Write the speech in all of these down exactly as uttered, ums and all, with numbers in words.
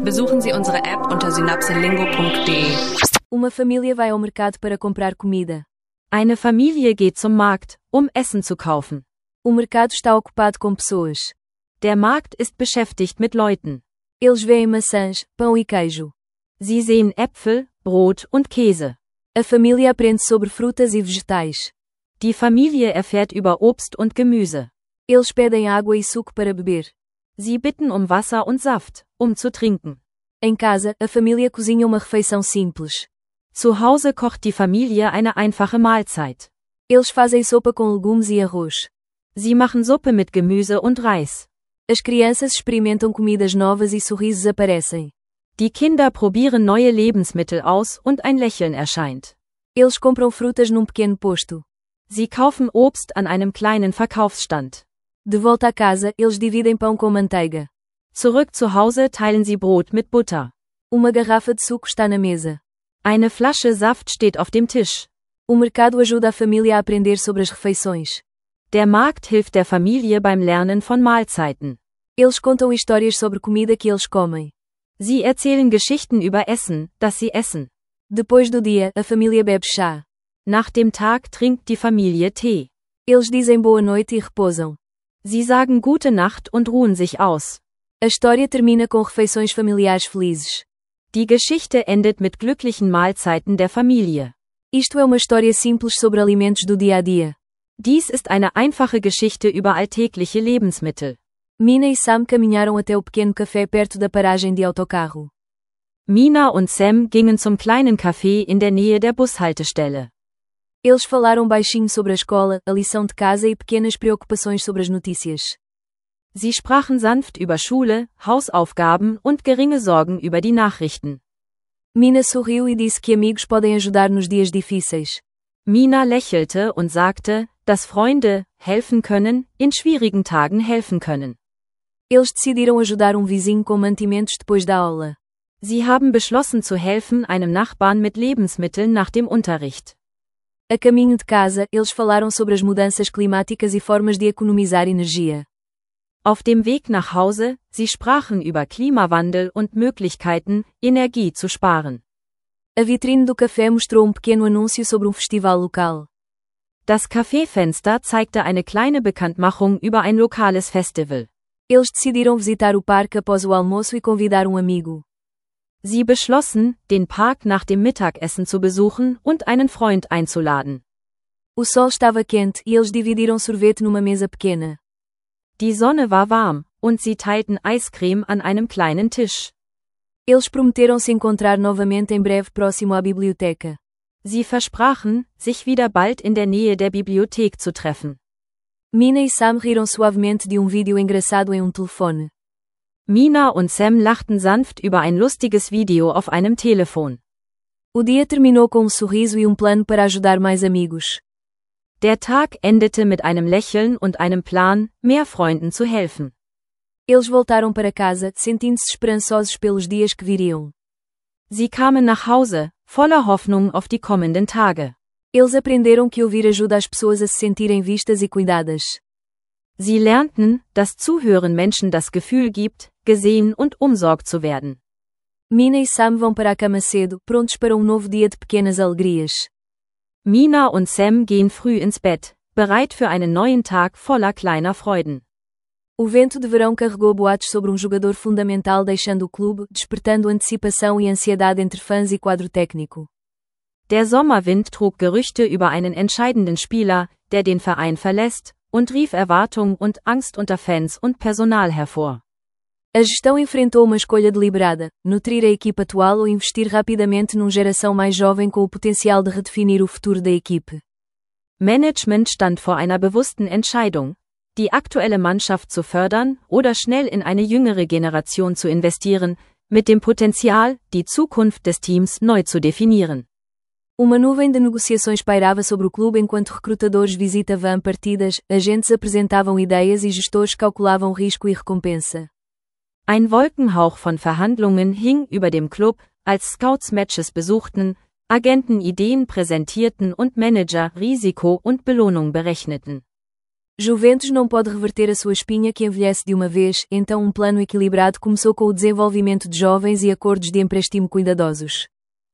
Besuchen Sie unsere App unter synapselingo punkt de. Uma família vai ao mercado para comprar comida. Eine Familie geht zum Markt, um Essen zu kaufen. O mercado está ocupado com pessoas. Der Markt ist beschäftigt mit Leuten. Eles veem maçãs, pão e queijo. Sie sehen Äpfel, Brot und Käse. A família aprende sobre frutas e vegetais. Die Familie erfährt über Obst und Gemüse. Eles pedem água e suco para beber. Sie bitten um Wasser und Saft, um zu trinken. Em casa, a família cozinha uma refeição simples. Zu Hause kocht die Familie eine einfache Mahlzeit. Eles fazem sopa com legumes e arroz. Sie machen Suppe mit Gemüse und Reis. As crianças experimentam comidas novas e sorrisos aparecem. Die Kinder probieren neue Lebensmittel aus und ein Lächeln erscheint. Eles compram frutas num pequeno posto. Sie kaufen Obst an einem kleinen Verkaufsstand. De volta a casa, eles dividem pão com manteiga. Zurück zu Hause teilen sie Brot mit Butter. Uma garrafa de suco está na mesa. Eine Flasche Saft steht auf dem Tisch. O mercado ajuda a família a aprender sobre as refeições. Der Markt hilft der Familie beim Lernen von Mahlzeiten. Eles contam histórias sobre comida que eles comem. Sie erzählen Geschichten über Essen, das sie essen. Depois do dia, a família bebe chá. Nach dem Tag trinkt die Familie Tee. Eles dizem boa noite e repousam. Sie sagen gute Nacht und ruhen sich aus. A história termina com refeições familiares felizes. Die Geschichte endet mit glücklichen Mahlzeiten der Familie. Isto é uma história simples sobre alimentos do dia a dia. Dies ist eine einfache Geschichte über alltägliche Lebensmittel. Mina e Sam caminharam até o pequeno café perto da paragem de autocarro. Mina und Sam gingen zum kleinen Café in der Nähe der Bushaltestelle. Eles falaram baixinho sobre a escola, a lição de casa e pequenas preocupações sobre as notícias. Sie sprachen sanft über Schule, Hausaufgaben und geringe Sorgen über die Nachrichten. Mina sorriu e disse que amigos podem ajudar nos dias difíceis. Mina lächelte und sagte, dass Freunde helfen können, in schwierigen Tagen helfen können. Eles decidiram ajudar um vizinho com mantimentos depois da aula. Sie haben beschlossen zu helfen einem Nachbarn mit Lebensmitteln nach dem Unterricht. A caminho de casa, eles falaram sobre as mudanças climáticas e formas de economizar energia. Auf dem Weg nach Hause, sie sprachen über Klimawandel und Möglichkeiten, Energie zu sparen. A vitrine do café mostrou um pequeno anúncio sobre um festival local. Das Kaffeefenster zeigte eine kleine Bekanntmachung über ein lokales Festival. Eles decidiram visitar o parque após o almoço e convidar um amigo. Sie beschlossen, den Park nach dem Mittagessen zu besuchen und einen Freund einzuladen. O sol estava quente e eles dividiram sorvete numa mesa pequena. Die Sonne war warm, und sie teilten Eiscreme an einem kleinen Tisch. Eles prometeram se encontrar novamente em breve próximo à biblioteca. Sie versprachen, sich wieder bald in der Nähe der Bibliothek zu treffen. Mina e Sam riram suavemente de um vídeo engraçado em um telefone. Mina und Sam lachten sanft über ein lustiges Video auf einem Telefon. O dia terminou com um sorriso e um plano para ajudar mais amigos. Der Tag endete mit einem Lächeln und einem Plan, mehr Freunden zu helfen. Eles voltaram para casa, sentindo-se esperançosos pelos dias que viriam. Sie kamen nach Hause, voller Hoffnung auf die kommenden Tage. Eles aprenderam que ouvir ajuda as pessoas a se sentirem vistas e cuidadas. Sie lernten, dass Zuhören Menschen das Gefühl gibt, gesehen und umsorgt zu werden. Mina e Sam vão para a cama cedo, prontos para um novo dia de pequenas alegrias. Mina und Sam gehen früh ins Bett, bereit für einen neuen Tag voller kleiner Freuden. O vento de verão carregou boatos sobre um jogador fundamental deixando o clube, despertando antecipação e ansiedade entre fãs e quadro técnico. Der Sommerwind trug Gerüchte über einen entscheidenden Spieler, der den Verein verlässt, und rief Erwartung und Angst unter Fans und Personal hervor. A gestão enfrentou uma escolha deliberada: nutrir a equipa atual ou investir rapidamente numa geração mais jovem com o potencial de redefinir o futuro da equipe. Management stand vor einer bewussten Entscheidung, die aktuelle Mannschaft zu fördern oder schnell in eine jüngere Generation zu investieren, mit dem Potenzial, die Zukunft des Teams neu zu definieren. Uma nuvem de negociações pairava sobre o clube enquanto recrutadores visitavam partidas, agentes apresentavam ideias e gestores calculavam risco e recompensa. Ein Wolkenhauch von Verhandlungen hing über dem Club, als Scouts Matches besuchten, Agenten Ideen präsentierten und Manager Risiko und Belohnung berechneten. Juventus não pode reverter a sua espinha que envelhece de uma vez, então um plano equilibrado começou com o desenvolvimento de jovens e acordos de empréstimo cuidadosos.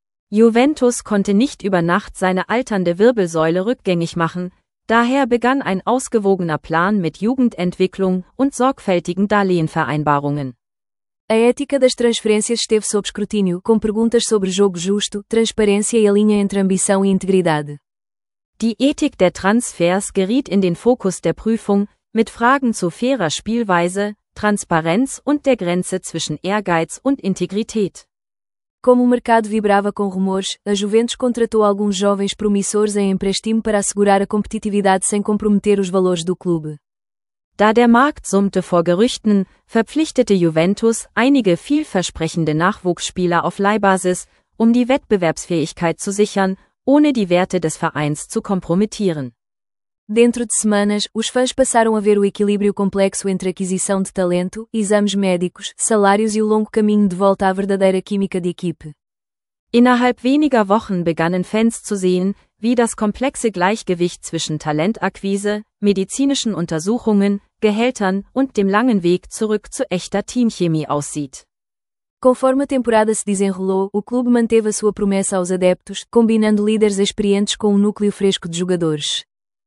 Juventus konnte nicht über Nacht seine alternde Wirbelsäule rückgängig machen, daher begann ein ausgewogener Plan mit Jugendentwicklung und sorgfältigen Darlehenvereinbarungen. A ética das transferências esteve sob escrutínio, com perguntas sobre jogo justo, transparência e a linha entre ambição e integridade. Die Ethik der Transfers geriet in den Fokus der Prüfung, mit Fragen zu fairer Spielweise, Transparenz und der Grenze zwischen Ehrgeiz und Integrität. Como o mercado vibrava com rumores, a Juventus contratou alguns jovens promissores em empréstimo para assegurar a competitividade sem comprometer os valores do clube. Da der Markt summte vor Gerüchten, verpflichtete Juventus einige vielversprechende Nachwuchsspieler auf Leihbasis, um die Wettbewerbsfähigkeit zu sichern, ohne die Werte des Vereins zu kompromittieren. Dentro de semanas, os fãs passaram a ver o equilíbrio complexo entre aquisição de talento, exames médicos, salários e o longo caminho de volta à verdadeira química de equipe. Innerhalb weniger Wochen begannen Fans zu sehen, wie das komplexe Gleichgewicht zwischen Talentakquise, medizinischen Untersuchungen, Gehältern und dem langen Weg zurück zu echter Teamchemie aussieht. Conforme a temporada se desenrolou, o clube manteve a sua promessa aos adeptos, combinando líderes experientes com um núcleo fresco de jogadores.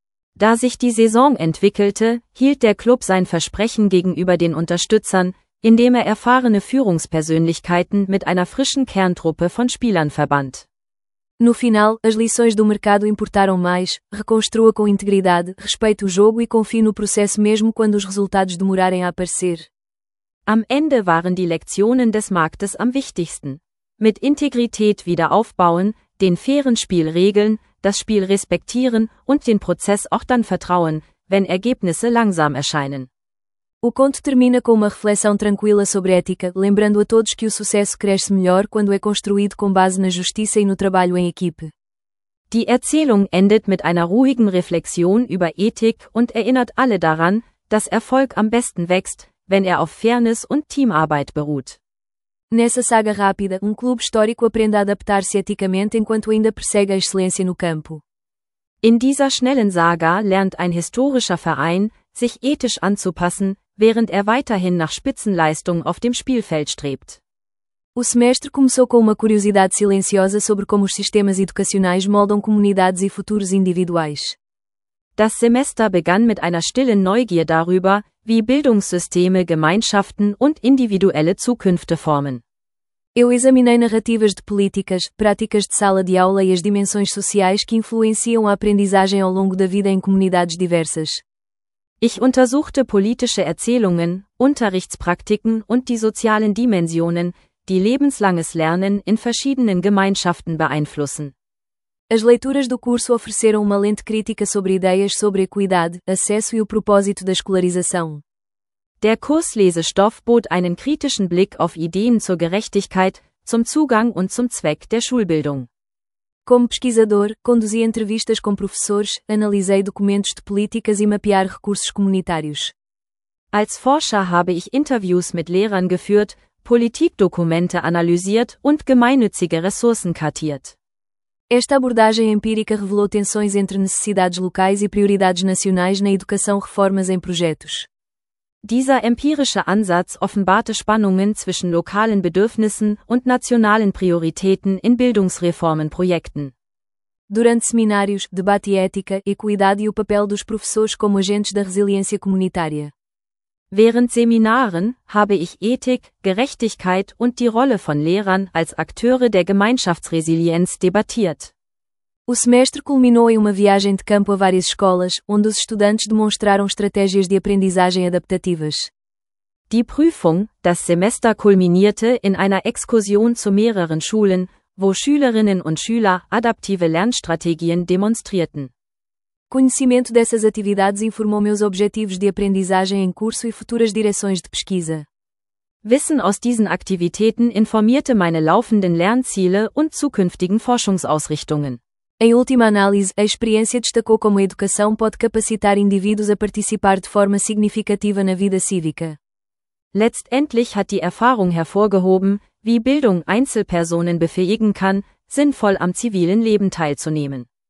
Da sich die Saison entwickelte, hielt der Club sein Versprechen gegenüber den Unterstützern, indem er erfahrene Führungspersönlichkeiten mit einer frischen Kerntruppe von Spielern verband. No final, as lições do mercado importaram mais: reconstrua com integridade, respeite o jogo e confie no processo mesmo quando os resultados demorarem a aparecer. Am Ende waren die Lektionen des Marktes am wichtigsten. Mit Integrität wieder aufbauen, den fairen Spielregeln, das Spiel respektieren und den Prozess auch dann vertrauen, wenn Ergebnisse langsam erscheinen. O conto termina com uma reflexão tranquila sobre ética, lembrando a todos que o sucesso cresce melhor quando é construído com base na justiça e no trabalho em equipe. Die Erzählung endet mit einer ruhigen Reflexion über Ethik und erinnert alle daran, dass Erfolg am besten wächst, wenn er auf Fairness und Teamarbeit beruht. Nessa saga rápida, um clube histórico aprende a adaptar-se eticamente enquanto ainda persegue a excelência no campo. In dieser schnellen Saga lernt ein historischer Verein, sich ethisch anzupassen, während er weiterhin nach Spitzenleistung auf dem Spielfeld strebt. O semestre começou com uma curiosidade silenciosa sobre como os sistemas educacionais moldam comunidades e futuros individuais. Das Semester begann mit einer stillen Neugier darüber, wie Bildungssysteme Gemeinschaften und individuelle Zukünfte formen. Eu examinei narrativas de políticas, práticas de sala de aula e as dimensões sociais que influenciam a aprendizagem ao longo da vida em comunidades diversas. Ich untersuchte politische Erzählungen, Unterrichtspraktiken und die sozialen Dimensionen, die lebenslanges Lernen in verschiedenen Gemeinschaften beeinflussen. As leituras do curso ofereceram uma lente crítica sobre ideias sobre equidade, acesso e o propósito da escolarização. Der Kurslesestoff bot einen kritischen Blick auf Ideen zur Gerechtigkeit, zum Zugang und zum Zweck der Schulbildung. Como pesquisador, conduzi entrevistas com professores, analisei documentos de políticas e mapear recursos comunitários. Als Forscher habe ich Interviews mit Lehrern geführt, Politikdokumente analysiert und gemeinnützige Ressourcen kartiert. Esta abordagem empírica revelou tensões entre necessidades locais e prioridades nacionais na educação, reformas em projetos. Dieser empirische Ansatz offenbarte Spannungen zwischen lokalen Bedürfnissen und nationalen Prioritäten in Bildungsreformenprojekten. Durante seminários, debate e ética, equidade e o papel dos professores como agentes da resiliência comunitária. Während Seminaren habe ich Ethik, Gerechtigkeit und die Rolle von Lehrern als Akteure der Gemeinschaftsresilienz debattiert. O semestre culminou em uma viagem de campo a várias escolas, onde os estudantes demonstraram estratégias de aprendizagem adaptativas. Die Prüfung, das Semester kulminierte in einer Exkursion zu mehreren Schulen, wo Schülerinnen und Schüler adaptive Lernstrategien demonstrierten. Conhecimento dessas atividades informou meus objetivos de aprendizagem em curso e futuras direções de pesquisa. Wissen aus diesen Aktivitäten informierte meine laufenden Lernziele und zukünftigen Forschungsausrichtungen. Em última análise, a experiência destacou como a educação pode capacitar indivíduos a participar de forma significativa na vida cívica. Letztendlich hat die Erfahrung hervorgehoben, wie Bildung Einzelpersonen befähigen kann, sinnvoll am zivilen Leben teilzunehmen.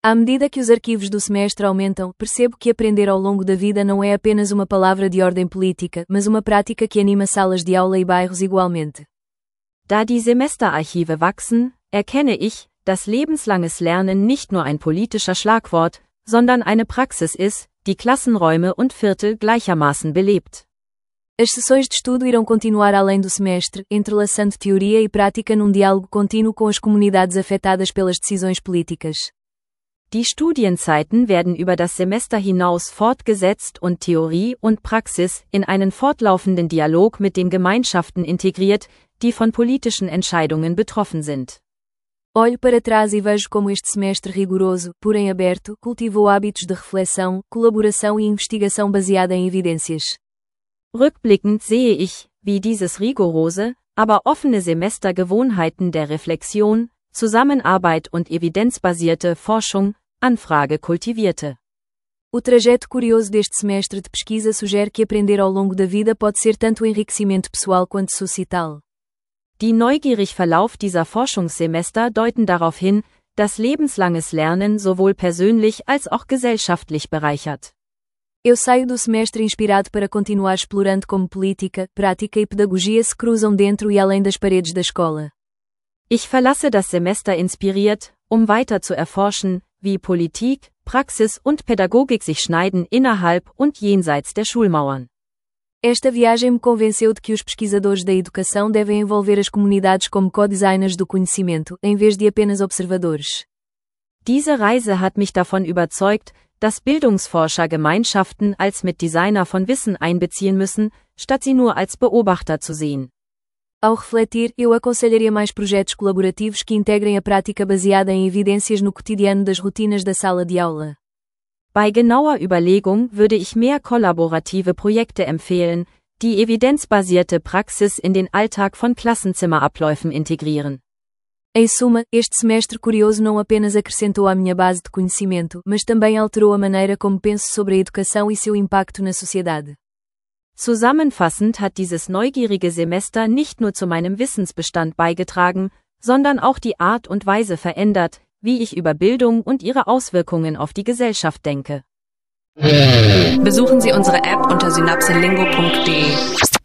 À medida que os arquivos do semestre aumentam, percebo que aprender ao longo da vida não é apenas uma palavra de ordem política, mas uma prática que anima salas de aula e bairros igualmente. Da die Semesterarchive wachsen, erkenne ich, dass lebenslanges Lernen nicht nur ein politischer Schlagwort, sondern eine Praxis ist, die Klassenräume und Viertel gleichermaßen belebt. As sessões de estudo irão continuar além do semestre, entrelaçando teoria e prática num diálogo contínuo com as comunidades afetadas pelas decisões políticas. Die Studienzeiten werden über das Semester hinaus fortgesetzt und Theorie und Praxis in einen fortlaufenden Dialog mit den Gemeinschaften integriert, die von politischen Entscheidungen betroffen sind. Olho para trás e vejo como este semestre rigoroso, porém aberto, cultivou hábitos de reflexão, colaboração e investigação baseada em evidências. Rückblickend sehe ich, wie dieses rigorose, aber offene Semester Gewohnheiten der Reflexion, Zusammenarbeit und evidenzbasierte Forschung, Anfrage kultivierte. O trajeto curioso deste semestre de pesquisa sugere que aprender ao longo da vida pode ser tanto o enriquecimento pessoal quanto societal. Die neugierig Verlauf dieser Forschungssemester deuten darauf hin, dass lebenslanges Lernen sowohl persönlich als auch gesellschaftlich bereichert. Eu saio do semestre inspirado para continuar explorando como política, prática e pedagogia se cruzam dentro e além das paredes da escola. Ich verlasse das Semester inspiriert, um weiter zu erforschen, wie Politik, Praxis und Pädagogik sich schneiden innerhalb und jenseits der Schulmauern. Esta viagem me convenceu de que os pesquisadores da educação devem envolver as comunidades como co-designers do conhecimento, em vez de apenas observadores. Diese Reise hat mich davon überzeugt, dass Bildungsforscher Gemeinschaften als Mitdesigner von Wissen einbeziehen müssen, statt sie nur als Beobachter zu sehen. Ao refletir, eu aconselharia mais projetos colaborativos que integrem a prática baseada em evidências no cotidiano das rotinas da sala de aula. Bei genauer Überlegung würde ich mehr kollaborative Projekte empfehlen, die evidenzbasierte Praxis in den Alltag von Klassenzimmerabläufen integrieren. Em suma, este semestre curioso não apenas acrescentou à minha base de conhecimento, mas também alterou a maneira como penso sobre a educação e seu impacto na sociedade. Zusammenfassend hat dieses neugierige Semester nicht nur zu meinem Wissensbestand beigetragen, sondern auch die Art und Weise verändert, wie ich über Bildung und ihre Auswirkungen auf die Gesellschaft denke. Besuchen Sie unsere App unter synapselingo punkt de.